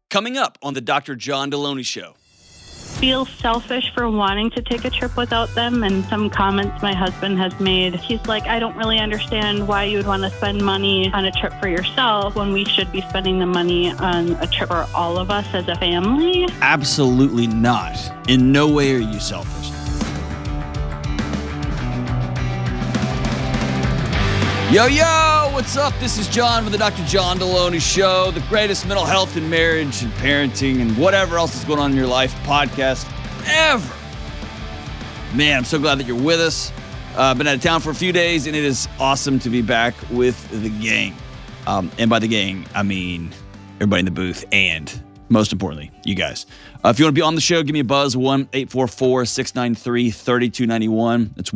coming up on the Dr. John Deloney Show. Feel selfish for wanting to take a trip without them, and some comments my husband has made. He's like, I don't really understand why you would want to spend money on a trip for yourself when we should be spending the money on a trip for all of us as a family. Absolutely not. In no way are you selfish. Yo, what's up? This is John with the Dr. John Deloney Show, the greatest mental health and marriage and parenting and whatever else is going on in your life podcast ever. Man, I'm so glad that you're with us. Been out of town for a few days, and it is awesome to be back with the gang. And by the gang, I mean everybody in the booth and, most importantly, you guys. If you want to be on the show, give me a buzz, 1-844-693-3291. That's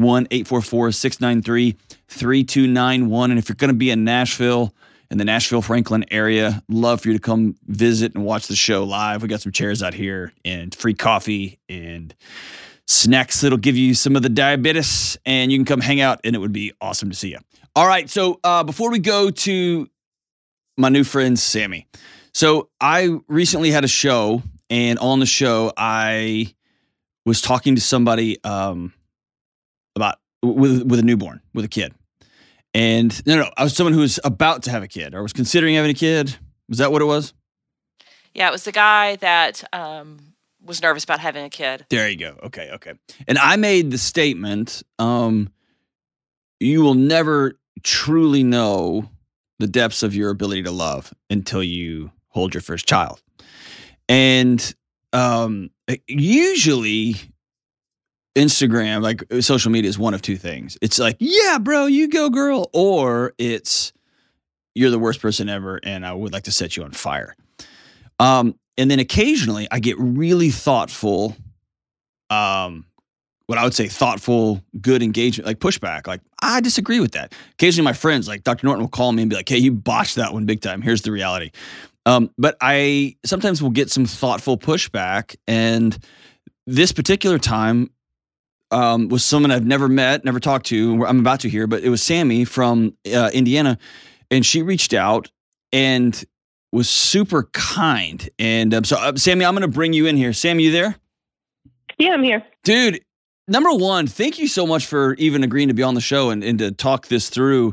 1-844-693-3291. And if you're going to be in Nashville, in the Nashville-Franklin area, love for you to come visit and watch the show live. We got some chairs out here and free coffee and snacks that'll give you some of the diabetes, and you can come hang out, and it would be awesome to see you. All right, so before we go to my new friend, Sammy. So I recently had a show, and on the show, I was talking to somebody about with a newborn, with a kid. And no, I was someone who was about to have a kid or was considering having a kid. Was that what it was? Yeah, it was the guy that was nervous about having a kid. There you go. Okay. And I made the statement, you will never truly know the depths of your ability to love until you hold your first child. And usually Instagram, like social media, is one of two things. It's like, yeah, bro, you go, girl. Or it's, you're the worst person ever, and I would like to set you on fire. And then occasionally I get really thoughtful, what I would say thoughtful, good engagement, like pushback. Like, I disagree with that. Occasionally my friends, like Dr. Norton, will call me and be like, hey, you botched that one big time. Here's the reality. But I sometimes will get some thoughtful pushback. And this particular time was someone I've never met, never talked to. I'm about to hear, but it was Sammy from Indiana. And she reached out and was super kind. And so, Sammy, I'm going to bring you in here. Sammy, you there? Yeah, I'm here. Dude, number one, thank you so much for even agreeing to be on the show and to talk this through.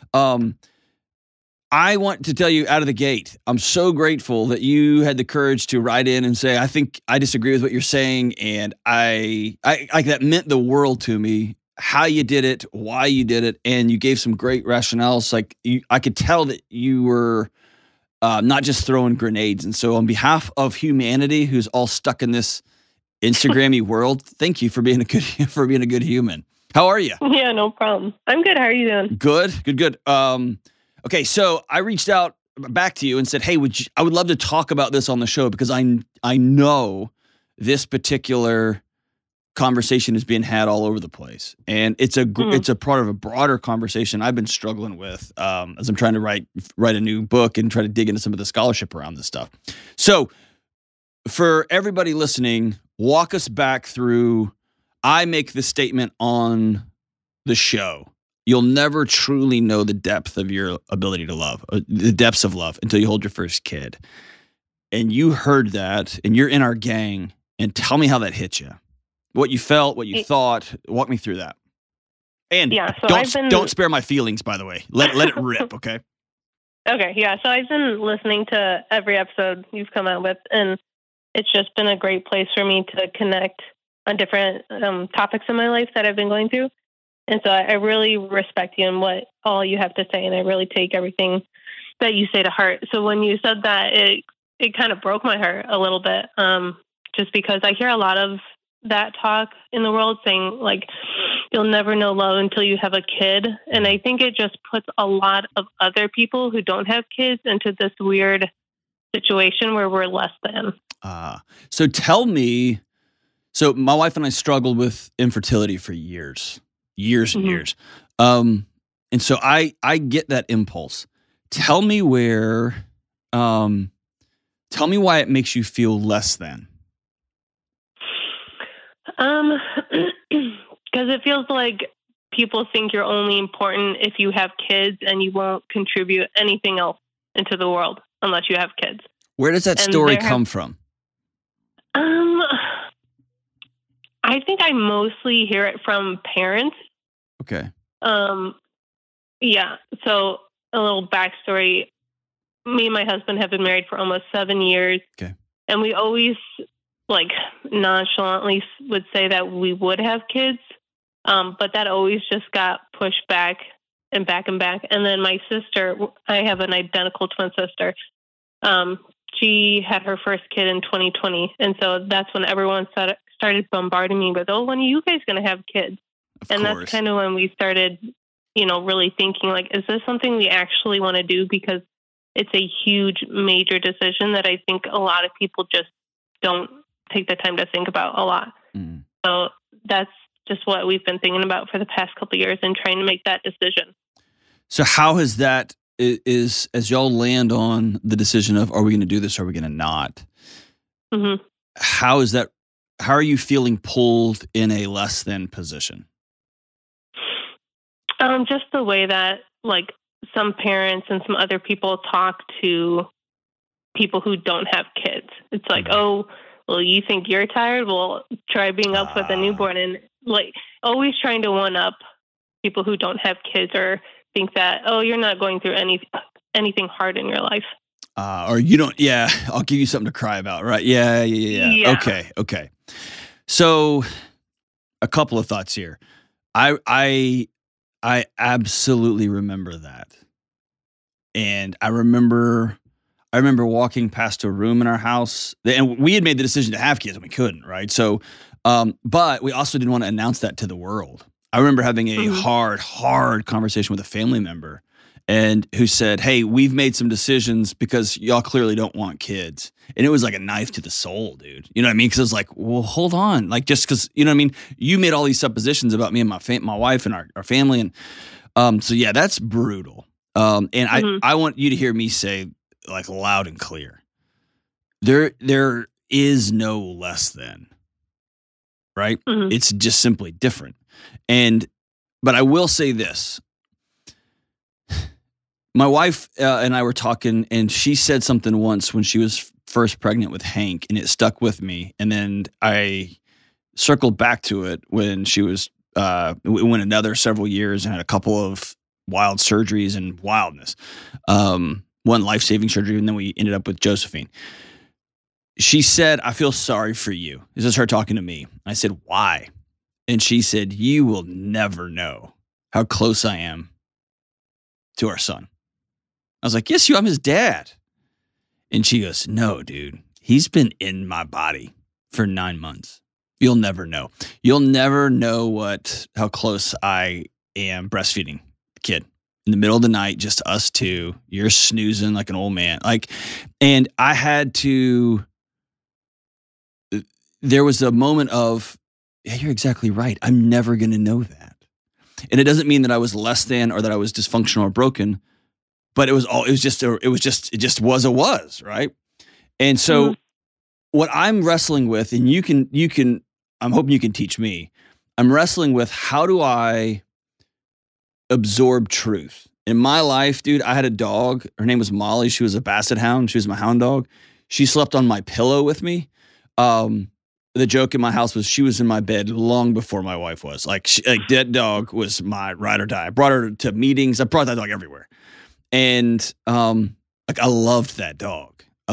I want to tell you out of the gate, I'm so grateful that you had the courage to write in and say, I think I disagree with what you're saying. And I that meant the world to me, how you did it, why you did it. And you gave some great rationales. Like I could tell that you were not just throwing grenades. And so on behalf of humanity, who's all stuck in this Instagram-y world, thank you for being a good human. How are you? Yeah, no problem. I'm good. How are you doing? Good. Okay, so I reached out back to you and said, hey, I would love to talk about this on the show because I know this particular conversation is being had all over the place. And it's a part of a broader conversation I've been struggling with as I'm trying to write a new book and try to dig into some of the scholarship around this stuff. So for everybody listening, walk us back through, I make the statement on the show. You'll never truly know the depth of your ability to love, the depths of love, until you hold your first kid. And you heard that, and you're in our gang, and tell me how that hit you. What you felt, what you thought. Walk me through that. And yeah, so don't spare my feelings, by the way. Let it rip, okay? Okay, yeah. So I've been listening to every episode you've come out with, and it's just been a great place for me to connect on different topics in my life that I've been going through. And so I really respect you and what all you have to say, and I really take everything that you say to heart. So when you said that, it kind of broke my heart a little bit, just because I hear a lot of that talk in the world saying, like, you'll never know love until you have a kid. And I think it just puts a lot of other people who don't have kids into this weird situation where we're less than. So tell me, so my wife and I struggled with infertility for years and years. And so I get that impulse. Tell me why it makes you feel less than. Because it feels like people think you're only important if you have kids and you won't contribute anything else into the world unless you have kids. Where does that And story come from? I think I mostly hear it from parents. Okay. Yeah. So a little backstory. Me and my husband have been married for almost 7 years. Okay. And we always like nonchalantly would say that we would have kids. But that always just got pushed back and back and back. And then my sister, I have an identical twin sister. She had her first kid in 2020. And so that's when everyone started bombarding me with, oh, when are you guys going to have kids? Of and course. That's kind of when we started, really thinking like, is this something we actually want to do? Because it's a huge, major decision that I think a lot of people just don't take the time to think about a lot. Mm. So that's just what we've been thinking about for the past couple of years and trying to make that decision. So how has that, as y'all land on the decision of, are we going to do this or are we going to not? Mm-hmm. How are you feeling pulled in a less than position? Just the way that like some parents and some other people talk to people who don't have kids. It's like, oh, well, you think you're tired? Well, try being up with a newborn, and like always trying to one up people who don't have kids or think that, oh, you're not going through anything hard in your life. Or you don't, yeah, I'll give you something to cry about, right? Yeah. Okay. So a couple of thoughts here. I absolutely remember that. And I remember walking past a room in our house, and we had made the decision to have kids and we couldn't, right? So, but we also didn't want to announce that to the world. I remember having a hard conversation with a family member and who said, hey, we've made some decisions because y'all clearly don't want kids. And it was like a knife to the soul, dude. You know what I mean? Because I was like, well, hold on. Like, just because, you know what I mean? You made all these suppositions about me and my wife and our family. And so, yeah, that's brutal. And I want you to hear me say, like, loud and clear, there is no less than, right? Mm-hmm. It's just simply different. But I will say this. My wife and I were talking, and she said something once when she was first pregnant with Hank, and it stuck with me. And then I circled back to it when she was, we went another several years and had a couple of wild surgeries and wildness. One life-saving surgery, and then we ended up with Josephine. She said, I feel sorry for you. This is her talking to me. I said, why? And she said, you will never know how close I am to our son. I was like, yes, I'm his dad. And she goes, no, dude, he's been in my body for 9 months. You'll never know. You'll never know how close I am breastfeeding the kid. In the middle of the night, just us two, you're snoozing like an old man. And I had to, there was a moment of, yeah, you're exactly right. I'm never going to know that. And it doesn't mean that I was less than or that I was dysfunctional or broken, but it was a was, right? And so what I'm wrestling with, and you can, I'm hoping you can teach me, I'm wrestling with how do I absorb truth. In my life, dude, I had a dog. Her name was Molly. She was a basset hound. She was my hound dog. She slept on my pillow with me. The joke in my house was she was in my bed long before my wife was. That dog was my ride or die. I brought her to meetings. I brought that dog everywhere. And I loved that dog. I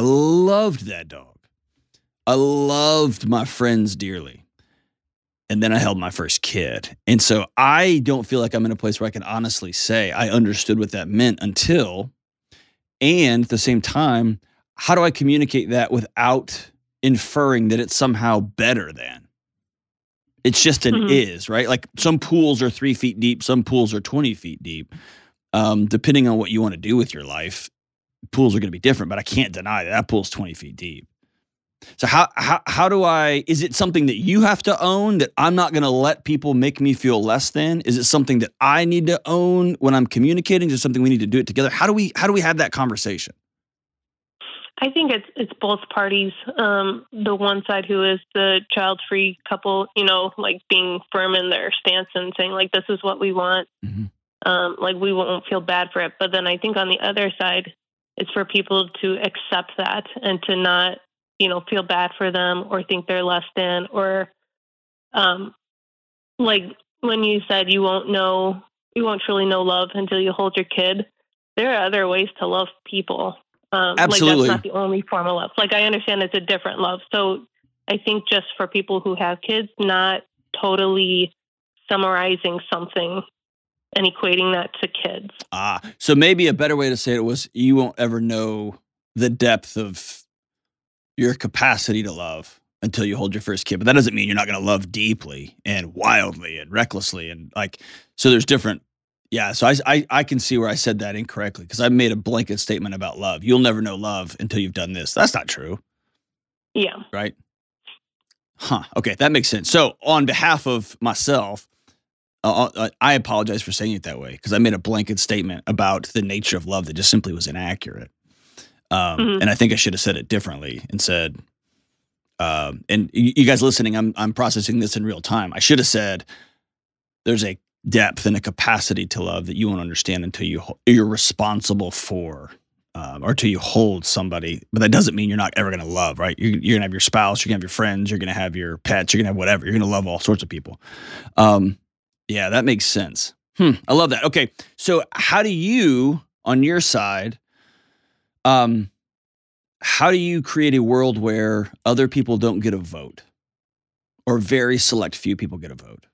loved my friends dearly. And then I held my first kid. And so I don't feel like I'm in a place where I can honestly say I understood what that meant until, and at the same time, how do I communicate that without inferring that it's somehow better than? It's just an is, right? Like some pools are 3 feet deep, some pools are 20 feet deep. Depending on what you want to do with your life, pools are going to be different, but I can't deny that pool's 20 feet deep. So how do is it something that you have to own that I'm not going to let people make me feel less than? Is it something that I need to own when I'm communicating? Is it something we need to do it together? How do we have that conversation? I think it's both parties. The one side who is the child-free couple, like being firm in their stance and saying like, this is what we want. Mm-hmm. Like we won't feel bad for it. But then I think on the other side, it's for people to accept that and to not, feel bad for them or think they're less than, or like when you said you won't truly know love until you hold your kid. There are other ways to love people. Absolutely. Like that's not the only form of love. Like I understand it's a different love. So I think just for people who have kids, not totally summarizing something and equating that to kids. So maybe a better way to say it was you won't ever know the depth of your capacity to love until you hold your first kid. But that doesn't mean you're not going to love deeply and wildly and recklessly. And so there's different. Yeah. So I can see where I said that incorrectly because I made a blanket statement about love. You'll never know love until you've done this. That's not true. Yeah. Right. Okay. That makes sense. So on behalf of myself, I apologize for saying it that way because I made a blanket statement about the nature of love that just simply was inaccurate. And I think I should have said it differently and said, and you guys listening, I'm processing this in real time. I should have said there's a depth and a capacity to love that you won't understand until you're responsible for, or until you hold somebody. But that doesn't mean you're not ever going to love, right? You're going to have your spouse, you're going to have your friends, you're going to have your pets, you're going to have whatever. You're going to love all sorts of people. Yeah, that makes sense. I love that. Okay, so how do you, on your side, how do you create a world where other people don't get a vote, or very select few people get a vote?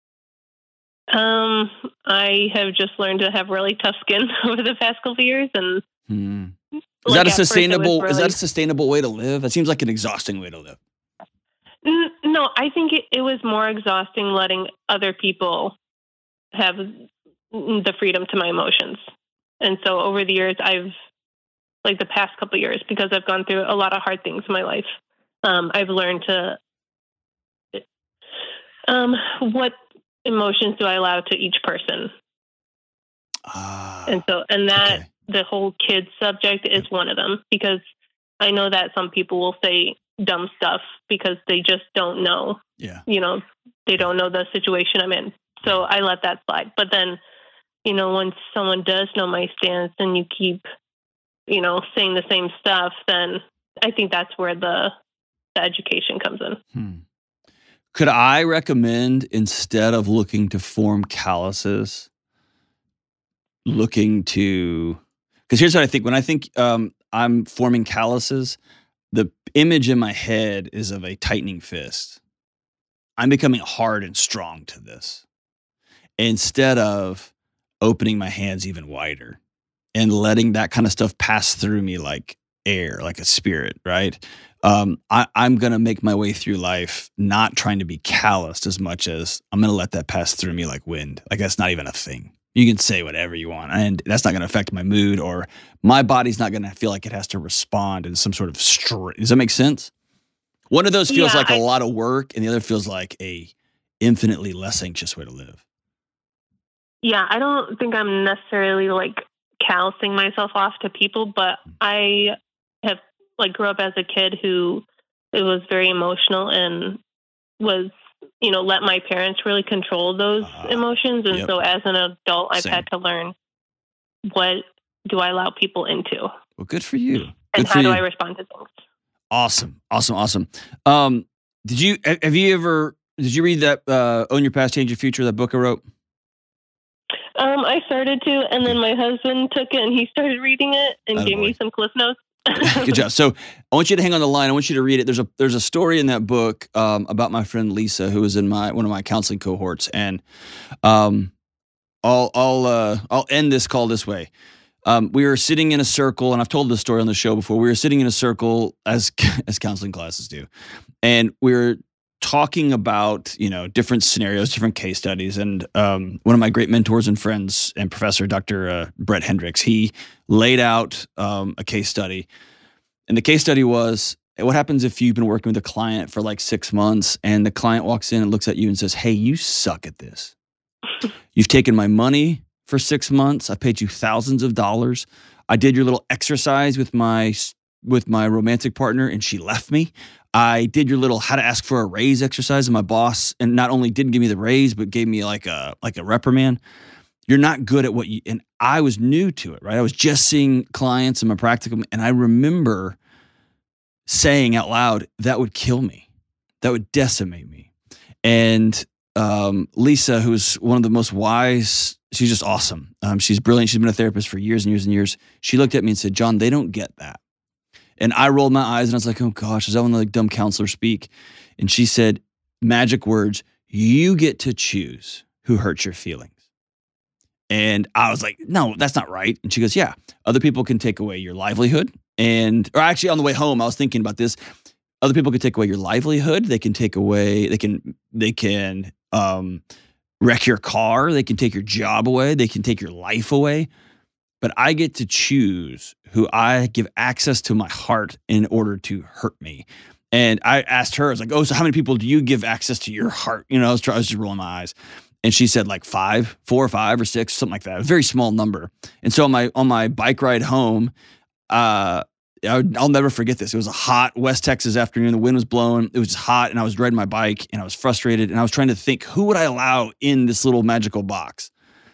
I have just learned to have really tough skin over the past couple of years, and is that a sustainable way to live? It seems like an exhausting way to live. No, I think it was more exhausting letting other people have the freedom to my emotions. And so over the years, the past couple of years, because I've gone through a lot of hard things in my life, I've learned to, what emotions do I allow to each person? The whole kid subject is one of them, because I know that some people will say dumb stuff because they just don't know. Yeah. They don't know the situation I'm in. So I let that slide. But then, when someone does know my stance and you keep, saying the same stuff, then I think that's where the education comes in. Could I recommend, instead of looking to form calluses, because here's what I think. When I think I'm forming calluses, the image in my head is of a tightening fist. I'm becoming hard and strong to this, instead of opening my hands even wider and letting that kind of stuff pass through me like air, like a spirit, right? I'm going to make my way through life not trying to be calloused as much as I'm going to let that pass through me like wind. Like that's not even a thing. You can say whatever you want, and that's not going to affect my mood, or my body's not going to feel like it has to respond in some sort of Does that make sense? One of those feels like a lot of work, and the other feels like a infinitely less anxious way to live. Yeah, I don't think I'm necessarily callousing myself off to people, but I have grew up as a kid who was very emotional and was, let my parents really control those emotions. And so as an adult, I've had to learn, what do I allow people into? Well, good for you. And how do I respond to things? Awesome. Did you read that Own Your Past, Change Your Future, that book I wrote? I started to, and then my husband took it and he started reading it and gave me some cliff notes. Good job. So I want you to hang on the line. I want you to read it. There's a story in that book about my friend Lisa, who was in one of my counseling cohorts, and I'll end this call this way. We were sitting in a circle, and I've told this story on the show before. We were sitting in a circle as counseling classes do, and we were talking about different scenarios, different case studies, and one of my great mentors and friends and professor, Dr. Brett Hendricks, he laid out a case study, and the case study was, what happens if you've been working with a client for 6 months, and the client walks in and looks at you and says, "Hey, you suck at this. You've taken my money for 6 months. I paid you thousands of dollars. I did your little exercise with my romantic partner, and she left me. I did your little how to ask for a raise exercise, and my boss, and not only didn't give me the raise, but gave me like a reprimand. You're not good at what you, and I was new to it, right? I was just seeing clients in my practicum, and I remember saying out loud, that would kill me. That would decimate me. And Lisa, who's one of the most wise, she's just awesome. She's brilliant. She's been a therapist for years and years and years. She looked at me and said, John, they don't get that. And I rolled my eyes and I was like, oh gosh, is that one of the dumb counselors speak? And she said, magic words, you get to choose who hurts your feelings. And I was like, no, that's not right. And she goes, yeah, other people can take away your livelihood. Or actually on the way home, I was thinking about this. Other people can take away your livelihood. They can take away, they can wreck your car. They can take your job away. They can take your life away. But I get to choose who I give access to my heart in order to hurt me. And I asked her, I was like, oh, so how many people do you give access to your heart? You know, I was just rolling my eyes. And she said like 4 or 5 or 6, something like that. A very small number. And so on my bike ride home, I'll never forget this. It was a hot West Texas afternoon. The wind was blowing. It was hot, and I was riding my bike, and I was frustrated, and I was trying to think, who would I allow in this little magical box?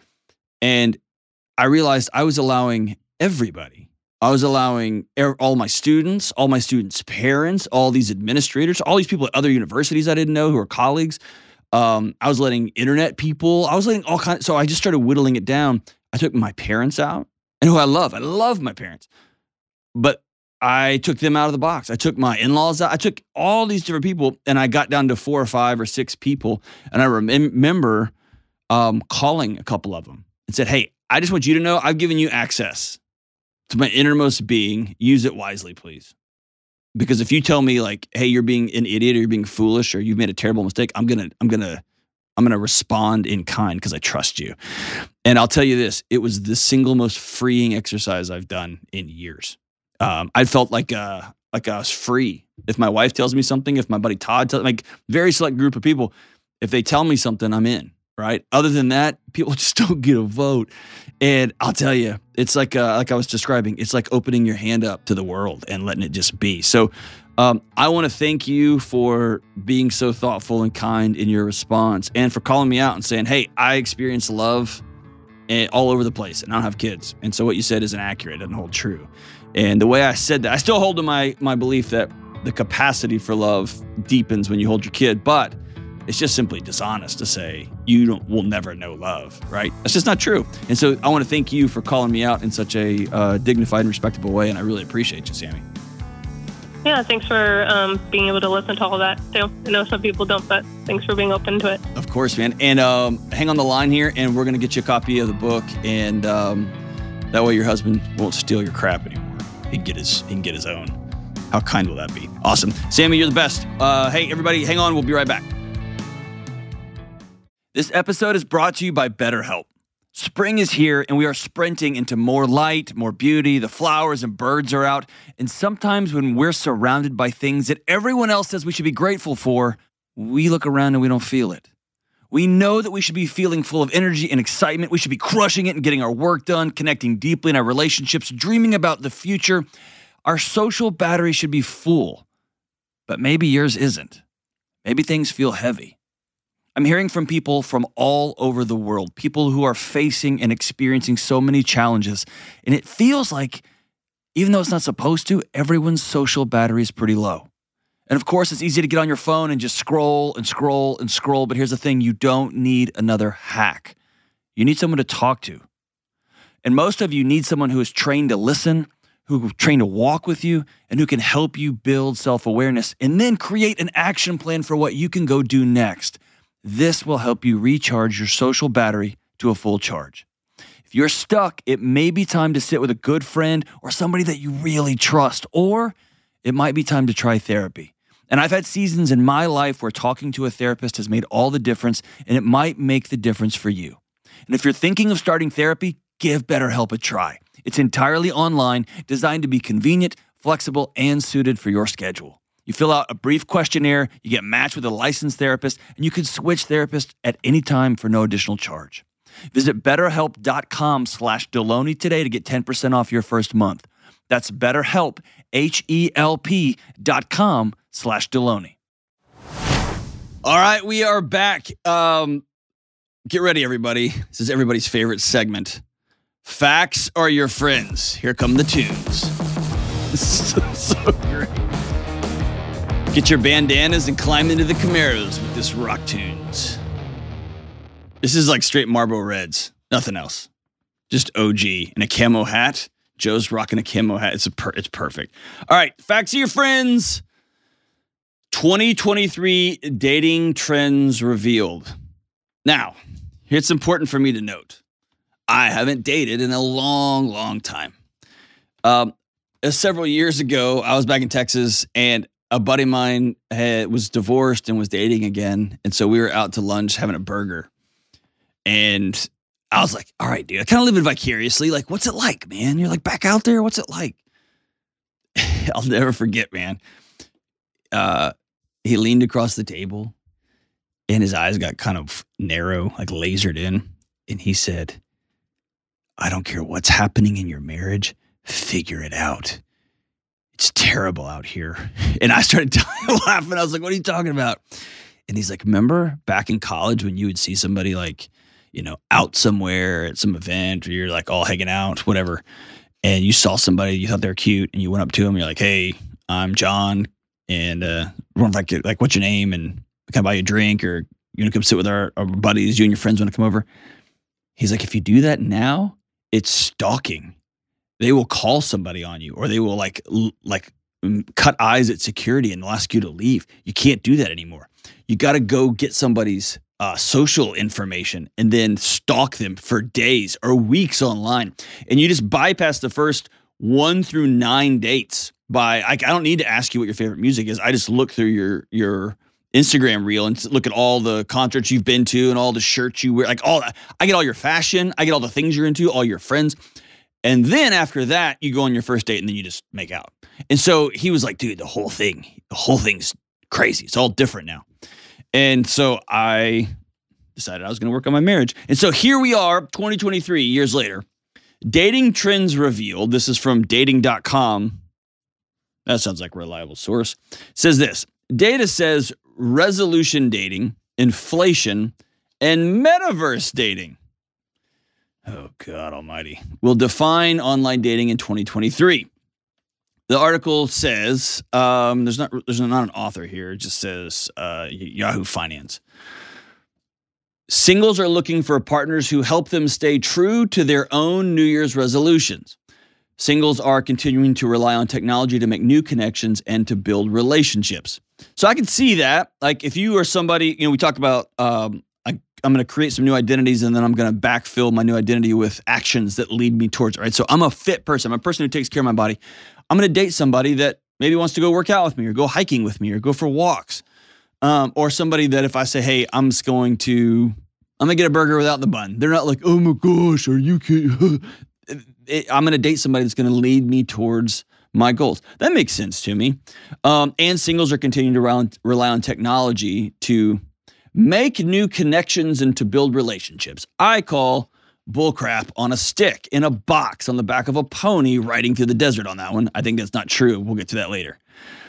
And I realized I was allowing everybody. I was allowing all my students' parents, all these administrators, all these people at other universities I didn't know who were colleagues. I was letting internet people. I was letting all kinds. So I just started whittling it down. I took my parents out, and who I love. I love my parents. But I took them out of the box. I took my in-laws out. I took all these different people, and I got down to 4 or 5 or 6 people. And I remember calling a couple of them and said, hey, I just want you to know I've given you access to my innermost being. Use it wisely, please. Because if you tell me like, hey, you're being an idiot or you're being foolish or you've made a terrible mistake, I'm gonna respond in kind because I trust you. And I'll tell you this, it was the single most freeing exercise I've done in years. I felt like I was free. If my wife tells me something, if my buddy Todd tells me, like very select group of people, if they tell me something, I'm in, right? Other than that, people just don't get a vote. And I'll tell you, it's like I was describing, it's like opening your hand up to the world and letting it just be. So I want to thank you for being so thoughtful and kind in your response and for calling me out and saying, hey, I experience love all over the place and I don't have kids. And so what you said isn't accurate, it doesn't hold true. And the way I said that, I still hold to my belief that the capacity for love deepens when you hold your kid, but it's just simply dishonest to say will never know love, right? That's just not true. And so I want to thank you for calling me out in such a dignified and respectable way, and I really appreciate you, Sammy. Yeah, thanks for being able to listen to all that too. I know some people don't, but thanks for being open to it. Of course, man. And hang on the line here, and we're going to get you a copy of the book, and that way your husband won't steal your crap anymore. He can get his own. How kind will that be? Awesome. Sammy, you're the best. Hey, everybody, hang on. We'll be right back. This episode is brought to you by BetterHelp. Spring is here, and we are sprinting into more light, more beauty. The flowers and birds are out. And sometimes when we're surrounded by things that everyone else says we should be grateful for, we look around and we don't feel it. We know that we should be feeling full of energy and excitement. We should be crushing it and getting our work done, connecting deeply in our relationships, dreaming about the future. Our social battery should be full, but maybe yours isn't. Maybe things feel heavy. I'm hearing from people from all over the world, people who are facing and experiencing so many challenges, and it feels like, even though it's not supposed to, everyone's social battery is pretty low. And of course, it's easy to get on your phone and just scroll and scroll and scroll, but here's the thing, you don't need another hack. You need someone to talk to. And most of you need someone who is trained to listen, who is trained to walk with you, and who can help you build self-awareness and then create an action plan for what you can go do next. This will help you recharge your social battery to a full charge. If you're stuck, it may be time to sit with a good friend or somebody that you really trust, or it might be time to try therapy. And I've had seasons in my life where talking to a therapist has made all the difference, and it might make the difference for you. And if you're thinking of starting therapy, give BetterHelp a try. It's entirely online, designed to be convenient, flexible, and suited for your schedule. You fill out a brief questionnaire, you get matched with a licensed therapist, and you can switch therapists at any time for no additional charge. Visit BetterHelp.com/Delony today to get 10% off your first month. That's BetterHelp, HELP.com/Delony. All right, we are back. get ready, everybody. This is everybody's favorite segment. Facts are your friends. Here come the tunes. So great. Get your bandanas and climb into the Camaros with this rock tunes. This is like straight Marlboro Reds. Nothing else. Just OG. And a camo hat. Joe's rocking a camo hat. It's perfect. All right. Facts are your friends. 2023 dating trends revealed. Now, it's important for me to note. I haven't dated in a long, long time. Several years ago, I was back in Texas, and a buddy of mine was divorced and was dating again. And so we were out to lunch having a burger. And I was like, all right, dude, I kind of live it vicariously. Like, what's it like, man? You're like back out there? What's it like? I'll never forget, man. He leaned across the table and his eyes got kind of narrow, like lasered in. And he said, I don't care what's happening in your marriage. Figure it out. It's terrible out here. And I started laughing. I was like, what are you talking about? And he's like, remember back in college when you would see somebody like, you know, out somewhere at some event or you're like all hanging out, whatever. And you saw somebody, you thought they were cute and you went up to them. You're like, hey, I'm John. And like, what's your name? And can I buy you a drink? Or you want to come sit with our buddies? You and your friends want to come over? He's like, if you do that now, it's stalking. They will call somebody on you, or they will like cut eyes at security and they'll ask you to leave. You can't do that anymore. You got to go get somebody's social information and then stalk them for days or weeks online. And you just bypass the first 1 through 9 dates by, I don't need to ask you what your favorite music is. I just look through your Instagram reel and look at all the concerts you've been to and all the shirts you wear, like all that. I get all your fashion. I get all the things you're into, all your friends. And then after that, you go on your first date and then you just make out. And so he was like, dude, the whole thing's crazy. It's all different now. And so I decided I was going to work on my marriage. And so here we are, 2023, years later. Dating trends revealed. This is from dating.com. That sounds like a reliable source. It says this. Data says resolution dating, inflation, and metaverse dating. Oh, God almighty. Will define online dating in 2023. The article says, there's not an author here. It just says Yahoo Finance. Singles are looking for partners who help them stay true to their own New Year's resolutions. Singles are continuing to rely on technology to make new connections and to build relationships. So I can see that. Like if you are somebody, you know, we talk about, I'm going to create some new identities and then I'm going to backfill my new identity with actions that lead me towards it, right? So I'm a fit person. I'm a person who takes care of my body. I'm going to date somebody that maybe wants to go work out with me or go hiking with me or go for walks. Or somebody that if I say, hey, I'm going to get a burger without the bun. They're not like, oh my gosh, are you kidding? I'm going to date somebody that's going to lead me towards my goals. That makes sense to me. And singles are continuing to rely on technology to make new connections and to build relationships. I call bullcrap on a stick, in a box, on the back of a pony, riding through the desert on that one. I think that's not true. We'll get to that later.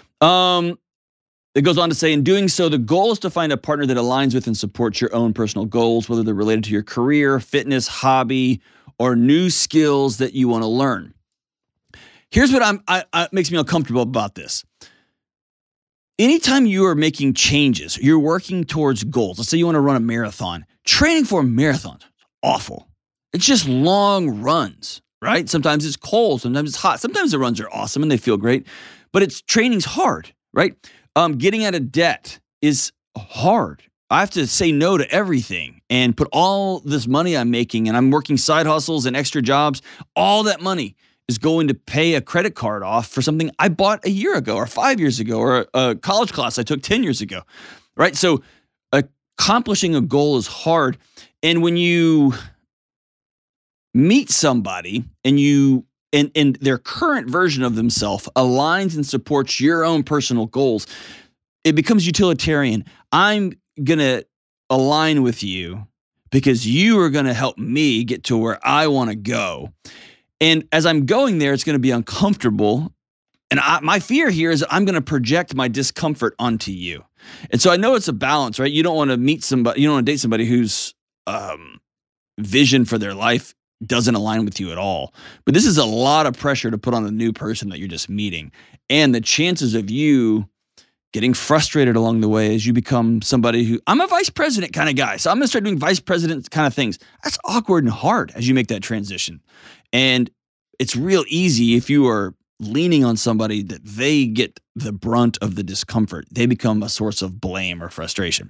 It goes on to say, in doing so, the goal is to find a partner that aligns with and supports your own personal goals, whether they're related to your career, fitness, hobby, or new skills that you want to learn. Here's what makes me uncomfortable about this. Anytime you are making changes, you're working towards goals. Let's say you want to run a marathon. Training for a marathon is awful. It's just long runs, right? Sometimes it's cold. Sometimes it's hot. Sometimes the runs are awesome and they feel great, but training's hard, right? Getting out of debt is hard. I have to say no to everything and put all this money I'm making, and I'm working side hustles and extra jobs. All that money is going to pay a credit card off for something I bought a year ago or 5 years ago or a college class I took 10 years ago, right? So accomplishing a goal is hard. And when you meet somebody and their current version of themselves aligns and supports your own personal goals, it becomes utilitarian. I'm going to align with you because you are going to help me get to where I want to go. And as I'm going there, it's going to be uncomfortable. And my fear here is that I'm going to project my discomfort onto you. And so I know it's a balance, right? You don't want to meet somebody, you don't want to date somebody who's vision for their life doesn't align with you at all. But this is a lot of pressure to put on the new person that you're just meeting. And the chances of you getting frustrated along the way as you become somebody who, I'm a vice president kind of guy, so I'm going to start doing vice president kind of things. That's awkward and hard as you make that transition. And it's real easy if you are leaning on somebody that they get the brunt of the discomfort. They become a source of blame or frustration.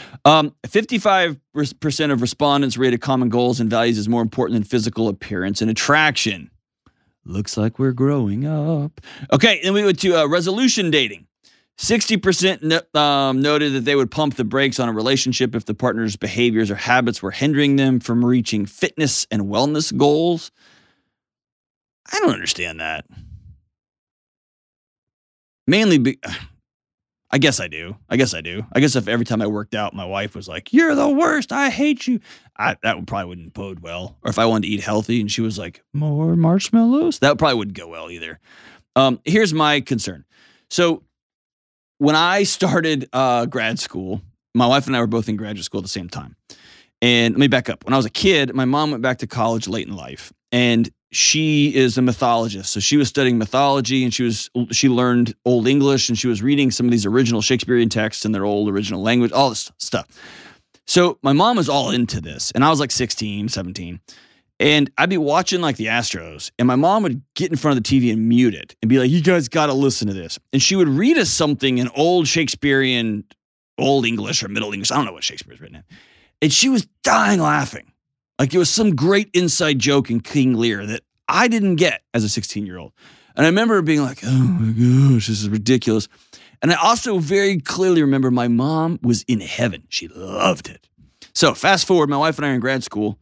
55% of respondents rated common goals and values as more important than physical appearance and attraction. Looks like we're growing up. Okay, then we went to resolution dating. 60% noted that they would pump the brakes on a relationship if the partner's behaviors or habits were hindering them from reaching fitness and wellness goals. I don't understand that. Mainly, I guess I do. I guess if every time I worked out, my wife was like, "You're the worst. I hate you." That probably wouldn't bode well. Or if I wanted to eat healthy and she was like, "More marshmallows," that probably wouldn't go well either. Here's my concern. So when I started grad school, my wife and I were both in graduate school at the same time. And let me back up. When I was a kid, my mom went back to college late in life, and she is a mythologist. So she was studying mythology, and she learned Old English, and she was reading some of these original Shakespearean texts in their old original language, all this stuff. So my mom was all into this, and I was like 16, 17. And I'd be watching like the Astros, and my mom would get in front of the TV and mute it and be like, "You guys got to listen to this." And she would read us something in old Shakespearean, Old English or Middle English. I don't know what Shakespeare's written in. And she was dying laughing. Like it was some great inside joke in King Lear that I didn't get as a 16-year-old. And I remember being like, "Oh my gosh, this is ridiculous." And I also very clearly remember my mom was in heaven. She loved it. So fast forward, my wife and I are in grad school.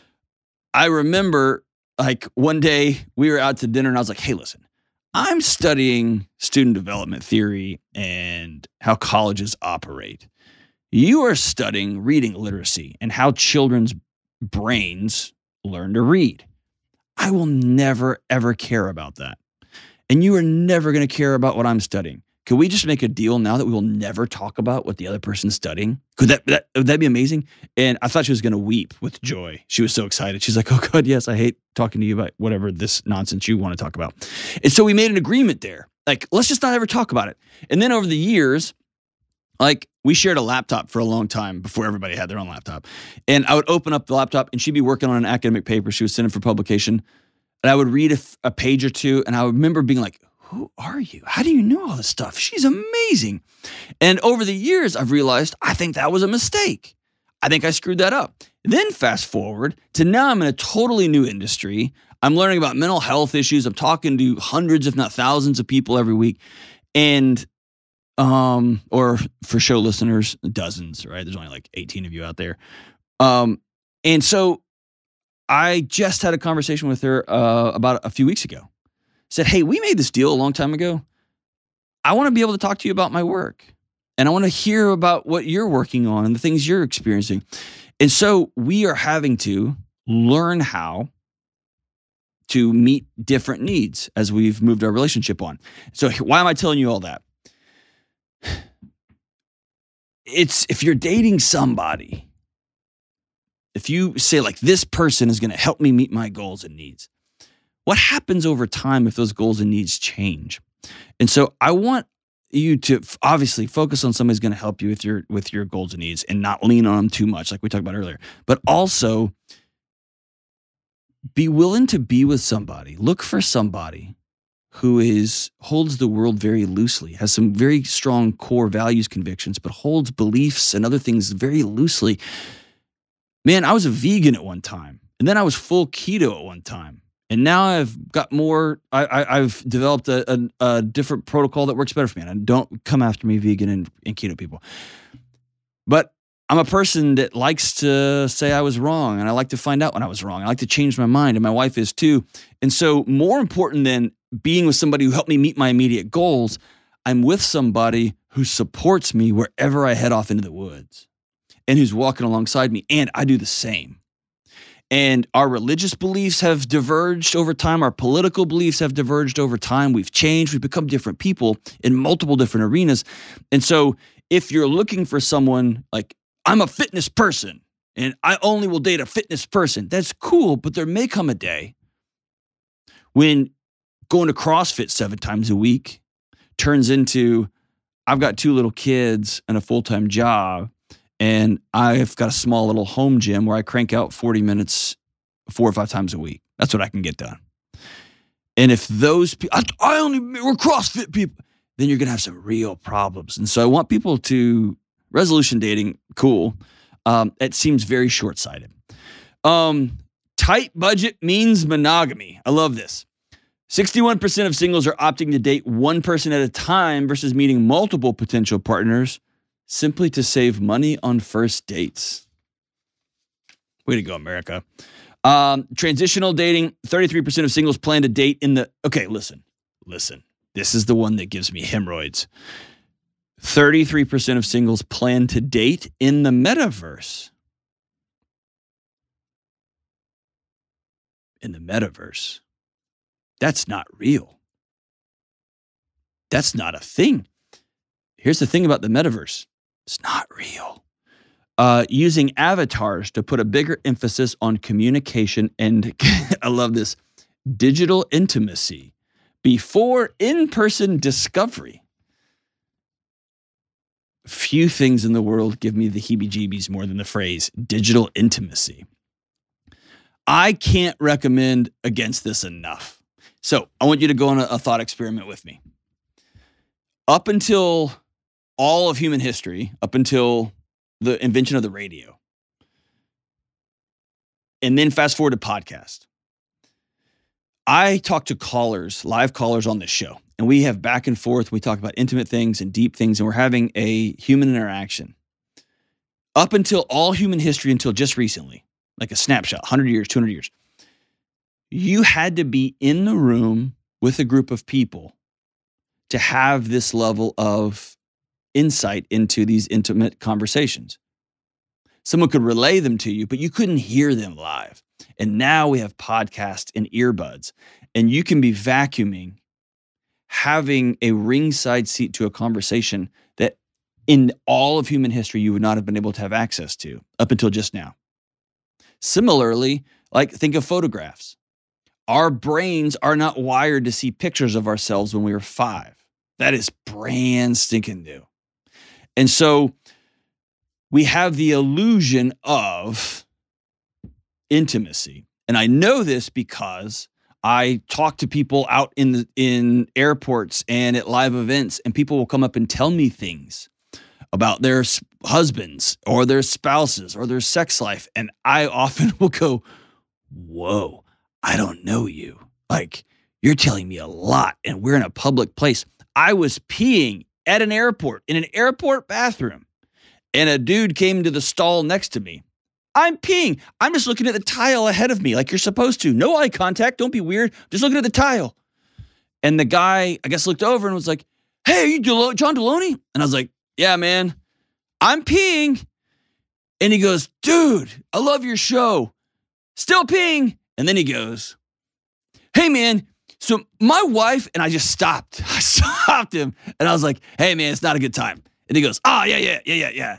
I remember like one day we were out to dinner and I was like, "Hey, listen, I'm studying student development theory and how colleges operate. You are studying reading literacy and how children's brains learn to read. I will never, ever care about that. And you are never going to care about what I'm studying. Could we just make a deal now that we will never talk about what the other person's studying? Would that be amazing?" And I thought she was going to weep with joy. She was so excited. She's like, "Oh God, yes, I hate talking to you about whatever this nonsense you want to talk about." And so we made an agreement there. Like, let's just not ever talk about it. And then over the years, like we shared a laptop for a long time before everybody had their own laptop. And I would open up the laptop and she'd be working on an academic paper she was sending for publication. And I would read a page or two. And I remember being like, "Who are you? How do you know all this stuff? She's amazing." And over the years, I've realized I think that was a mistake. I think I screwed that up. Then fast forward to now I'm in a totally new industry. I'm learning about mental health issues. I'm talking to hundreds, if not thousands of people every week. And or for show listeners, dozens, right? There's only like 18 of you out there. And so I just had a conversation with her about a few weeks ago. Said, "Hey, we made this deal a long time ago. I want to be able to talk to you about my work. And I want to hear about what you're working on and the things you're experiencing." And so we are having to learn how to meet different needs as we've moved our relationship on. So why am I telling you all that? It's if you're dating somebody, if you say like, "This person is going to help me meet my goals and needs," what happens over time if those goals and needs change? And so I want you to obviously focus on somebody who's going to help you with your goals and needs and not lean on them too much, like we talked about earlier. But also be willing to be with somebody. Look for somebody who holds the world very loosely, has some very strong core values, convictions, but holds beliefs and other things very loosely. Man, I was a vegan at one time, and then I was full keto at one time. And now I've got more, I've developed a different protocol that works better for me. And don't come after me, vegan and keto people. But I'm a person that likes to say I was wrong, and I like to find out when I was wrong. I like to change my mind, and my wife is too. And so more important than being with somebody who helped me meet my immediate goals, I'm with somebody who supports me wherever I head off into the woods and who's walking alongside me. And I do the same. And our religious beliefs have diverged over time. Our political beliefs have diverged over time. We've changed. We've become different people in multiple different arenas. And so if you're looking for someone like, "I'm a fitness person," and I only will date a fitness person. That's cool, but there may come a day when going to CrossFit 7 times a week turns into, I've got 2 little kids and a full-time job, and I've got a small little home gym where I crank out 40 minutes 4 or 5 times a week. That's what I can get done. And if those people, we're CrossFit people, then you're going to have some real problems. And so I want people to, resolution dating, cool. It seems very short-sighted. Tight budget means monogamy. I love this. 61% of singles are opting to date one person at a time versus meeting multiple potential partners simply to save money on first dates. Way to go, America. Transitional dating, 33% of singles plan to date in the... Okay, listen. This is the one that gives me hemorrhoids. 33% of singles plan to date in the metaverse. In the metaverse. That's not real. That's not a thing. Here's the thing about the metaverse. It's not real. Using avatars to put a bigger emphasis on communication and, I love this, digital intimacy before in-person discovery. Few things in the world give me the heebie-jeebies more than the phrase digital intimacy. I can't recommend against this enough. So I want you to go on a thought experiment with me. Up until all of human history, up until the invention of the radio, and then fast forward to podcast, I talk to callers, live callers on this show, and we have back and forth. We talk about intimate things and deep things, and we're having a human interaction. Up until all human history, until just recently, like a snapshot, 100 years, 200 years, you had to be in the room with a group of people to have this level of insight into these intimate conversations. Someone could relay them to you, but you couldn't hear them live. And now we have podcasts and earbuds, and you can be vacuuming, having a ringside seat to a conversation that in all of human history you would not have been able to have access to up until just now. Similarly, like think of photographs. Our brains are not wired to see pictures of ourselves when we were 5. That is brand stinking new. And so we have the illusion of intimacy. And I know this because I talk to people out in airports and at live events, and people will come up and tell me things about their husbands or their spouses or their sex life. And I often will go, whoa, I don't know you. Like, you're telling me a lot, and we're in a public place. I was peeing at an airport, in an airport bathroom, and a dude came to the stall next to me. I'm peeing. I'm just looking at the tile ahead of me like you're supposed to. No eye contact. Don't be weird. Just looking at the tile. And the guy, I guess, looked over and was like, hey, are you John Deloney? And I was like, yeah, man, I'm peeing. And he goes, dude, I love your show. Still peeing. And then he goes, hey, man, so my wife, and I just stopped. I stopped him. And I was like, hey, man, it's not a good time. And he goes, oh, yeah.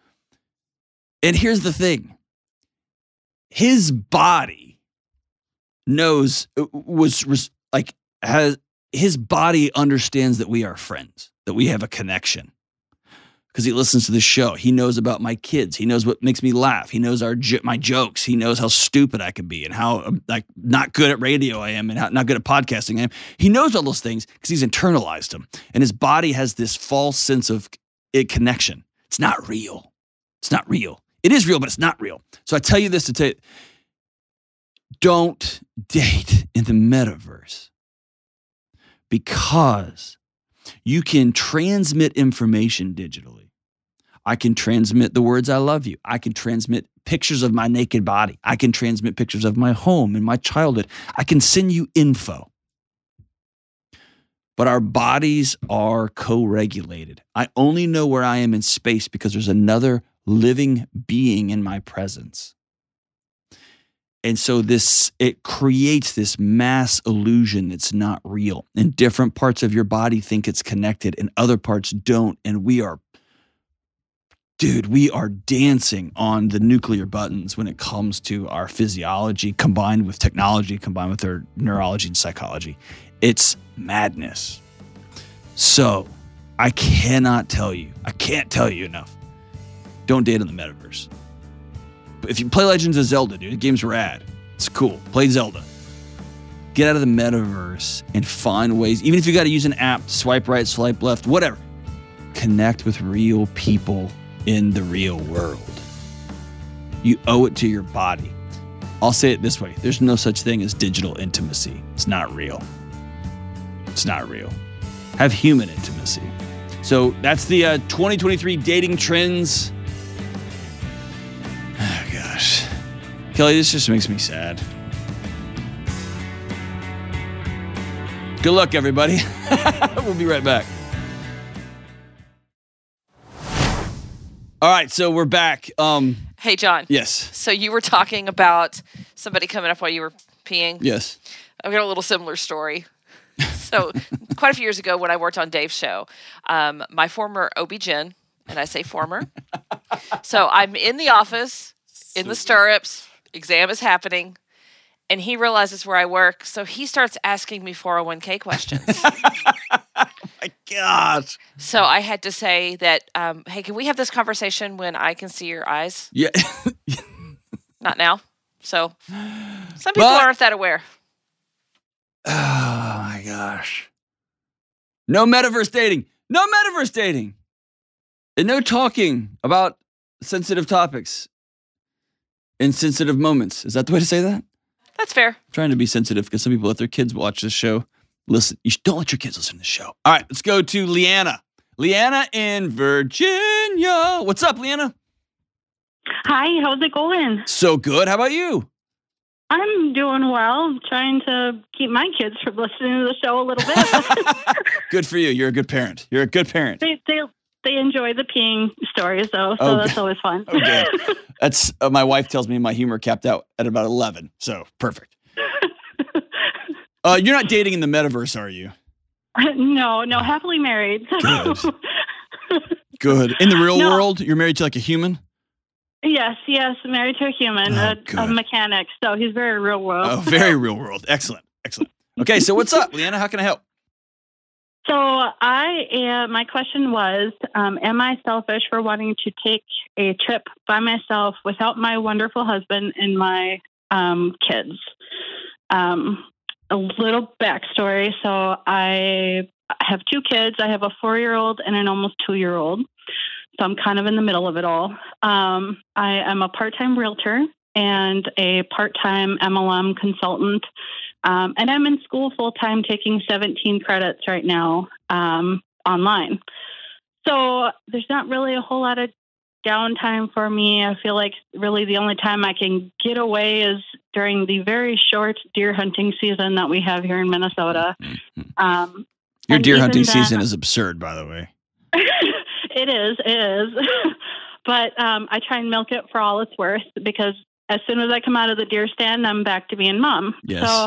And here's the thing. His body knows, his body understands that we are friends, that we have a connection. Because he listens to the show. He knows about my kids. He knows what makes me laugh. He knows my jokes. He knows how stupid I can be and how not good at radio I am and how not good at podcasting I am. He knows all those things because he's internalized them. And his body has this false sense of connection. It's not real. It's not real. It is real, but it's not real. So I tell you this to tell you, don't date in the metaverse because you can transmit information digitally. I can transmit the words I love you. I can transmit pictures of my naked body. I can transmit pictures of my home and my childhood. I can send you info. But our bodies are co-regulated. I only know where I am in space because there's another living being in my presence. And so it creates this mass illusion that's not real. And different parts of your body think it's connected and other parts don't. And we are dude, we are dancing on the nuclear buttons when it comes to our physiology combined with technology, combined with our neurology and psychology. It's madness. So I can't tell you enough. Don't date in the metaverse. But if you play Legends of Zelda, dude, the game's rad. It's cool. Play Zelda. Get out of the metaverse and find ways, even if you got to use an app, swipe right, swipe left, whatever. Connect with real people in the real world. You owe it to your body. I'll say it this way. There's no such thing as digital intimacy. It's not real. It's not real. Have human intimacy. So that's the 2023 dating trends. Oh, gosh. Kelly, this just makes me sad. Good luck, everybody. We'll be right back. All right, so we're back. Hey, John. Yes. So you were talking about somebody coming up while you were peeing. Yes. I've got a little similar story. So quite a few years ago when I worked on Dave's show, my former OB-GYN, and I say former. So I'm in the office, in the stirrups, exam is happening, and he realizes where I work. So he starts asking me 401k questions. My gosh. So I had to say that, hey, can we have this conversation when I can see your eyes? Yeah. Not now. So some people aren't that aware. Oh my gosh. No metaverse dating. No metaverse dating. And no talking about sensitive topics in sensitive moments. Is that the way to say that? That's fair. I'm trying to be sensitive because some people let their kids watch this show. Listen, don't let your kids listen to the show. All right, let's go to Leanna. Leanna in Virginia. What's up, Leanna? Hi, how's it going? So good. How about you? I'm doing well. Trying to keep my kids from listening to the show a little bit. Good for you. You're a good parent. You're a good parent. They enjoy the peeing stories, though, so that's always fun. Okay. That's my wife tells me my humor capped out at about 11, so perfect. You're not dating in the metaverse, are you? No, happily married. Good. Good. In the real world, you're married to like a human? Yes, married to a human, a mechanic, so he's very real world. Oh, very real world. Excellent. Okay, so what's up, Leanna? How can I help? So my question was, am I selfish for wanting to take a trip by myself without my wonderful husband and my kids? A little backstory. So I have two kids. I have a 4-year-old and an almost 2-year-old. So I'm kind of in the middle of it all. I am a part-time realtor and a part-time MLM consultant. And I'm in school full-time taking 17 credits right now online. So there's not really a whole lot of downtime for me. I feel like really the only time I can get away is during the very short deer hunting season that we have here in Minnesota. Your deer hunting season is absurd, by the way. It is. But I try and milk it for all it's worth because as soon as I come out of the deer stand, I'm back to being mom. Yes. So,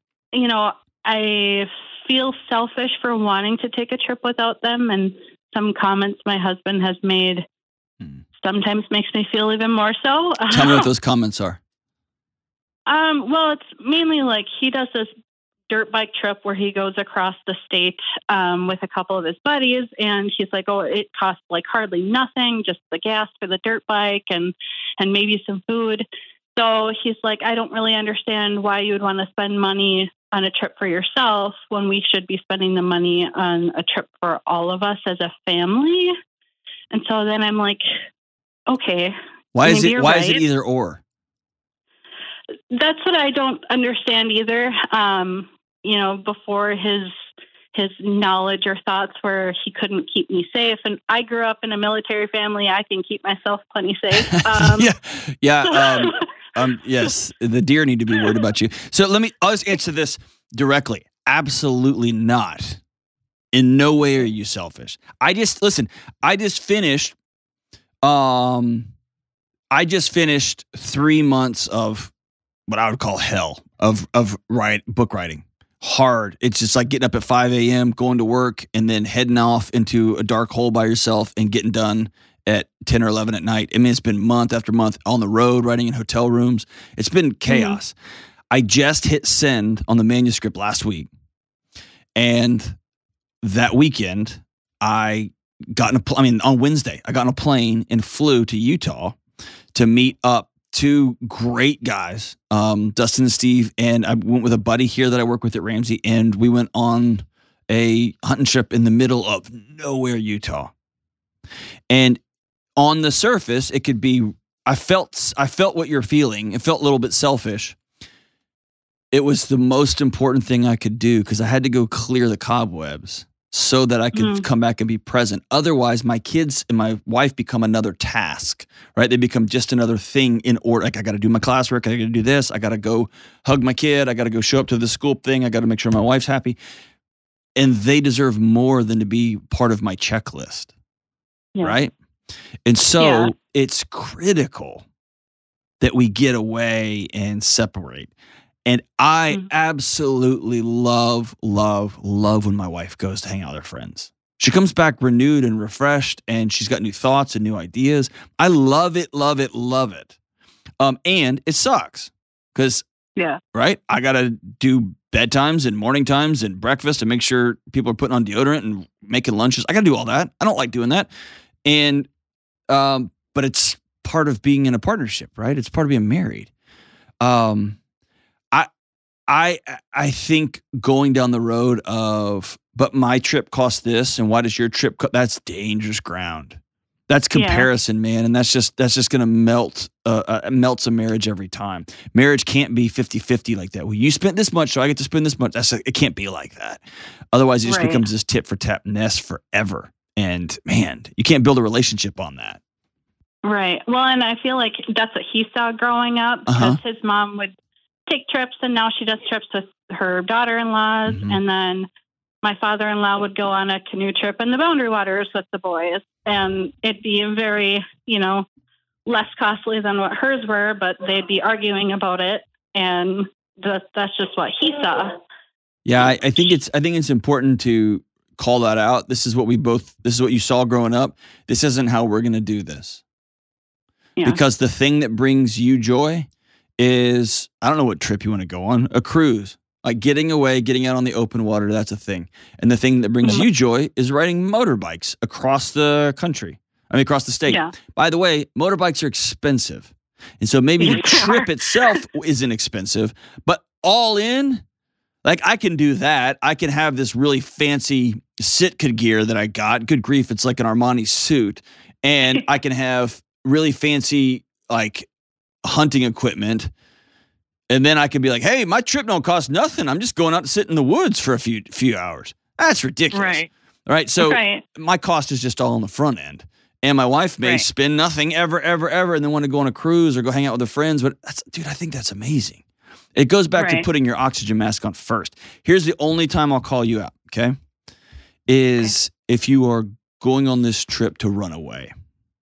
I feel selfish for wanting to take a trip without them. And some comments my husband has made sometimes makes me feel even more so. Tell me what those comments are. Well, it's mainly like he does this dirt bike trip where he goes across the state with a couple of his buddies, and he's like, oh, it costs like hardly nothing, just the gas for the dirt bike and maybe some food. So he's like, I don't really understand why you would want to spend money on a trip for yourself when we should be spending the money on a trip for all of us as a family. And so then I'm like, okay. Why is it either or? That's what I don't understand either. Before his knowledge or thoughts were he couldn't keep me safe. And I grew up in a military family. I can keep myself plenty safe. Yes, the deer need to be worried about you. So I'll just answer this directly. Absolutely not. In no way are you selfish. I just finished 3 months of what I would call hell of book writing. Hard. It's just like getting up at 5 a.m., going to work, and then heading off into a dark hole by yourself and getting done at 10 or 11 at night. I mean, it's been month after month on the road, writing in hotel rooms. It's been chaos. I just hit send on the manuscript last week. And that weekend, on Wednesday, I got on a plane and flew to Utah to meet up two great guys, Dustin and Steve. And I went with a buddy here that I work with at Ramsey. And we went on a hunting trip in the middle of nowhere, Utah. And on the surface, it could be, I felt what you're feeling. It felt a little bit selfish. It was the most important thing I could do because I had to go clear the cobwebs so that I could come back and be present. Otherwise, my kids and my wife become another task, right? They become just another thing in order. Like, I got to do my classwork. I got to do this. I got to go hug my kid. I got to go show up to the school thing. I got to make sure my wife's happy. And they deserve more than to be part of my checklist, right? And so it's critical that we get away and separate. And I absolutely love when my wife goes to hang out with her friends. She comes back renewed and refreshed, and she's got new thoughts and new ideas. I love it. And it sucks because, right? I got to do bedtimes and morning times and breakfast and make sure people are putting on deodorant and making lunches. I got to do all that. I don't like doing that. And, but it's part of being in a partnership, right? It's part of being married. I think going down the road of, but my trip cost this, and why does your trip that's dangerous ground. That's comparison, man, and that's just going to melts a marriage every time. Marriage can't be 50-50 like that. Well, you spent this much, so I get to spend this much. It can't be like that. Otherwise, it just becomes this tit for tat nest forever. And man, you can't build a relationship on that. Right. Well, and I feel like that's what he saw growing up because his mom would take trips, and now she does trips with her daughter-in-laws. And then my father-in-law would go on a canoe trip in the Boundary Waters with the boys, and it'd be very, less costly than what hers were, but they'd be arguing about it. And that's just what he saw. Yeah. I think it's important to call that out. This is what you saw growing up. This isn't how we're going to do this. Yeah. Because the thing that brings you joy is, I don't know what trip you want to go on, a cruise, like getting away, getting out on the open water. That's a thing. And the thing that brings you joy is riding motorbikes across the country. Across the state. Yeah. By the way, motorbikes are expensive. And so maybe the trip itself isn't expensive, but all in, like I can do that. I can have this really fancy Sitka gear that I got. Good grief, it's like an Armani suit. And I can have really fancy, like, hunting equipment, and then I can be like, hey, my trip don't cost nothing. I'm just going out to sit in the woods for a few hours. That's ridiculous. Right. So my cost is just all on the front end. And my wife may spend nothing ever, and then want to go on a cruise or go hang out with her friends. But dude, I think that's amazing. It goes back to putting your oxygen mask on first. Here's the only time I'll call you out, okay? Is if you are going on this trip to run away.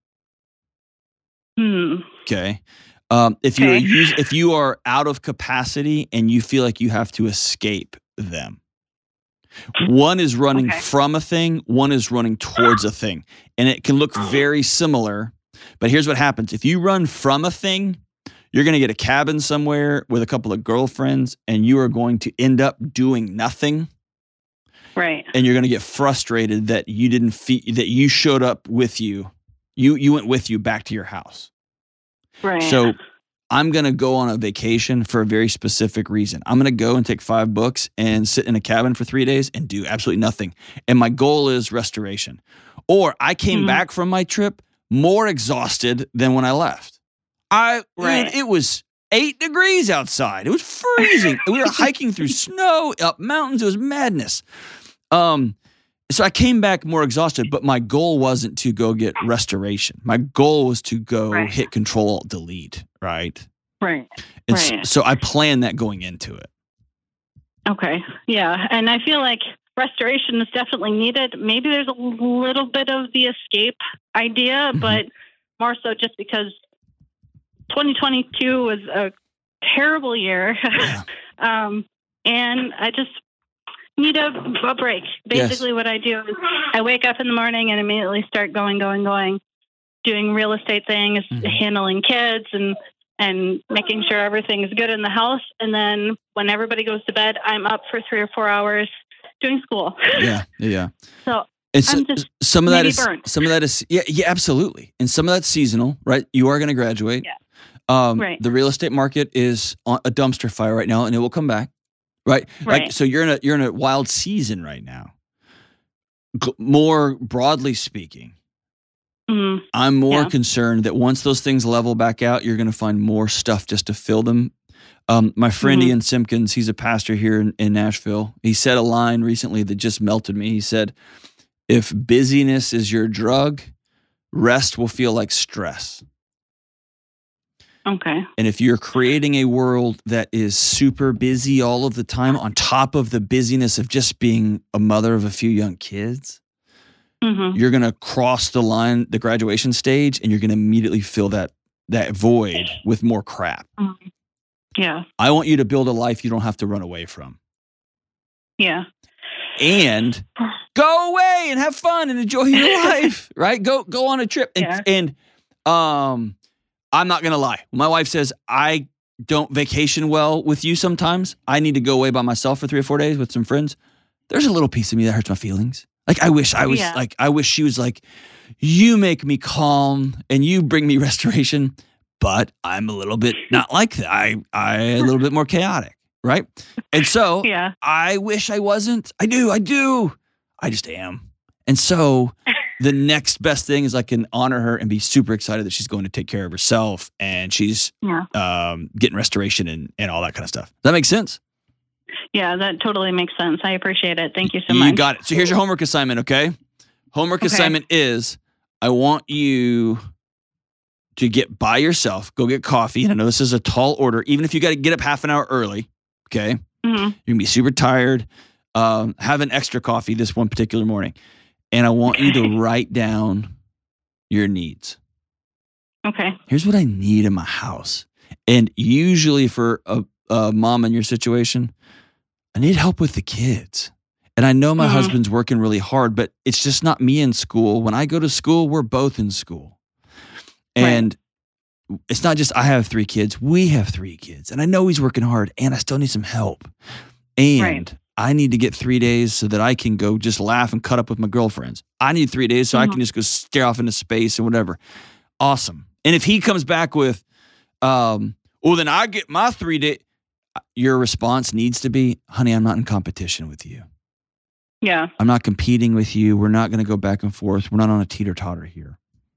Okay. If you are out of capacity and you feel like you have to escape them. One is running from a thing, one is running towards a thing. And it can look very similar, but here's what happens. If you run from a thing, you're going to get a cabin somewhere with a couple of girlfriends, and you are going to end up doing nothing. Right. And you're going to get frustrated that you didn't that you showed up with you. You went with you back to your house. Right. So I'm going to go on a vacation for a very specific reason. I'm going to go and take 5 books and sit in a cabin for 3 days and do absolutely nothing. And my goal is restoration. Or I came back from my trip more exhausted than when I left. It was 8 degrees outside. It was freezing. We were hiking through snow, up mountains. It was madness. So I came back more exhausted, but my goal wasn't to go get restoration. My goal was to go hit Control Delete, right? Right. And so I planned that going into it. Okay. Yeah. And I feel like restoration is definitely needed. Maybe there's a little bit of the escape idea, but more so just because 2022 was a terrible year. Yeah. And I just need a break. Basically what I do is I wake up in the morning and immediately start going. doing real estate things, handling kids and making sure everything's good in the house. And then when everybody goes to bed, I'm up for 3 or 4 hours doing school. Yeah. So And I'm just some of that is burnt. yeah, absolutely. And some of that's seasonal, right? You are going to graduate. Yeah. Right. The real estate market is on a dumpster fire right now, and it will come back, right? Right. Like, so you're in a wild season right now. More broadly speaking, I'm more concerned that once those things level back out, you're going to find more stuff just to fill them. My friend Ian Simpkins, he's a pastor here in Nashville. He said a line recently that just melted me. He said, "If busyness is your drug, rest will feel like stress." Okay. And if you're creating a world that is super busy all of the time, on top of the busyness of just being a mother of a few young kids, you're going to cross the line, the graduation stage, and you're going to immediately fill that void with more crap. Yeah. I want you to build a life you don't have to run away from. Yeah. And go away and have fun and enjoy your life, right? Go on a trip. And I'm not going to lie. My wife says, I don't vacation well with you sometimes. I need to go away by myself for 3 or 4 days with some friends. There's a little piece of me that hurts my feelings. Like, I wish I was I wish she was like, you make me calm and you bring me restoration, but I'm a little bit not like that. I a little bit more chaotic, right? And so I wish I wasn't. I do. I just am. And so the next best thing is I can honor her and be super excited that she's going to take care of herself and she's getting restoration and all that kind of stuff. Does that make sense? Yeah, that totally makes sense. I appreciate it. Thank you so much. You got it. So here's your homework assignment, okay? Homework assignment is I want you to get by yourself, go get coffee. And I know this is a tall order, even if you got to get up half an hour early, okay? You're going to be super tired. Have an extra coffee this one particular morning. And I want you to write down your needs. Okay. Here's what I need in my house. And usually for a mom in your situation, I need help with the kids. And I know my husband's working really hard, but it's just not me in school. When I go to school, we're both in school. And it's not just I have 3 kids. We have 3 kids. And I know he's working hard and I still need some help. And I need to get 3 days so that I can go just laugh and cut up with my girlfriends. I need 3 days so I can just go stare off into space and whatever. Awesome. And if he comes back with, well, then I get my 3 days. Your response needs to be, honey, I'm not in competition with you. Yeah. I'm not competing with you. We're not going to go back and forth. We're not on a teeter-totter here.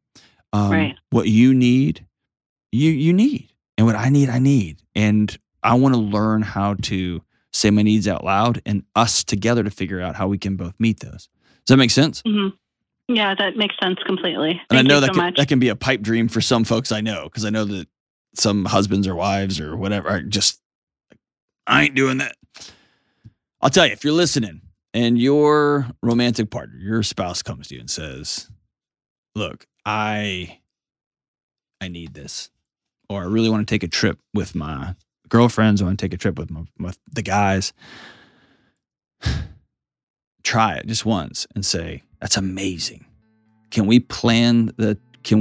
What you need, you need. And what I need. And I want to learn how to say my needs out loud and us together to figure out how we can both meet those. Does that make sense? Yeah, that makes sense completely. And I know that can be a pipe dream for some folks I know, because I know that some husbands or wives or whatever are just, I ain't doing that. I'll tell you, if you're listening and your romantic partner, your spouse comes to you and says, look, I need this, or I really want to take a trip with my girlfriends, I want to take a trip with the guys. Try it just once and say, that's amazing. Can we plan the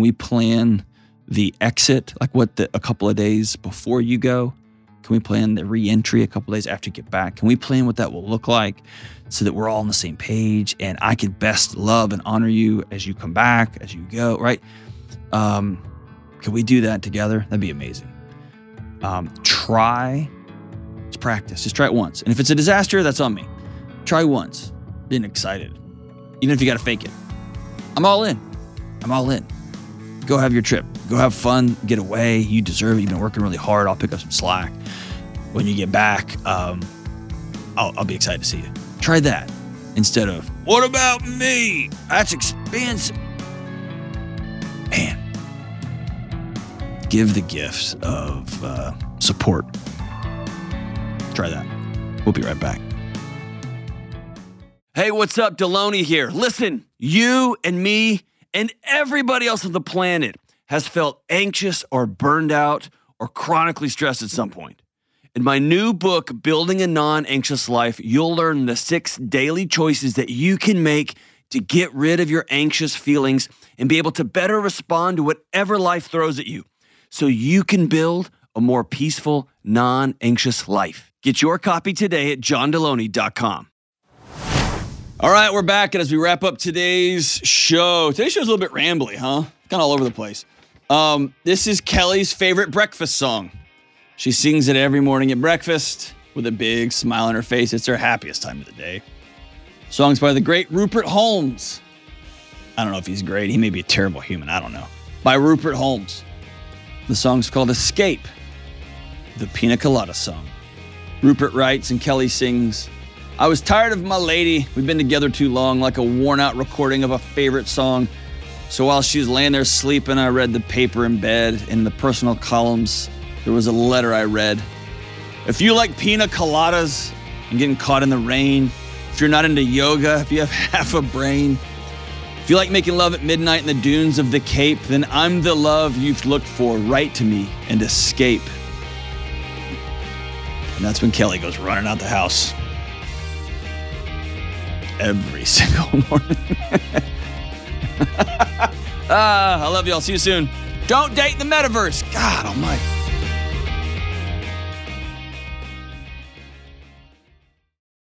exit, like a couple of days before you go? Can we plan the re-entry a couple of days after you get back? Can we plan what that will look like so that we're all on the same page and I can best love and honor you as you come back, as you go, right? Can we do that together? That'd be amazing. Let's practice. Just try it once. And if it's a disaster, that's on me. Try once. Being excited. Even if you got to fake it. I'm all in. Go have your trip. Go have fun. Get away. You deserve it. You've been working really hard. I'll pick up some slack. When you get back, I'll be excited to see you. Try that instead of, what about me? That's expensive. Man. Give the gifts of support. Try that. We'll be right back. Hey, what's up? Deloney here. Listen, you and me and everybody else on the planet has felt anxious or burned out or chronically stressed at some point. In my new book, Building a Non-Anxious Life, you'll learn the 6 daily choices that you can make to get rid of your anxious feelings and be able to better respond to whatever life throws at you so you can build a more peaceful, non-anxious life. Get your copy today at johndeloney.com. All right, we're back, and as we wrap up today's show's a little bit rambly, huh? Kind of all over the place. This is Kelly's favorite breakfast song. She sings it every morning at breakfast with a big smile on her face. It's her happiest time of the day. Song's by the great Rupert Holmes. I don't know if he's great. He may be a terrible human. I don't know. By Rupert Holmes. The song's called Escape, the Pina Colada song. Rupert writes and Kelly sings, I was tired of my lady. We've been together too long, like a worn-out recording of a favorite song. So while she was laying there sleeping, I read the paper in bed. In the personal columns, there was a letter I read. If you like pina coladas and getting caught in the rain, if you're not into yoga, if you have half a brain, if you like making love at midnight in the dunes of the Cape, then I'm the love you've looked for. Write to me and escape. And that's when Kelly goes running out the house. Every single morning. I love y'all. See you soon. Don't date in the metaverse. God almighty.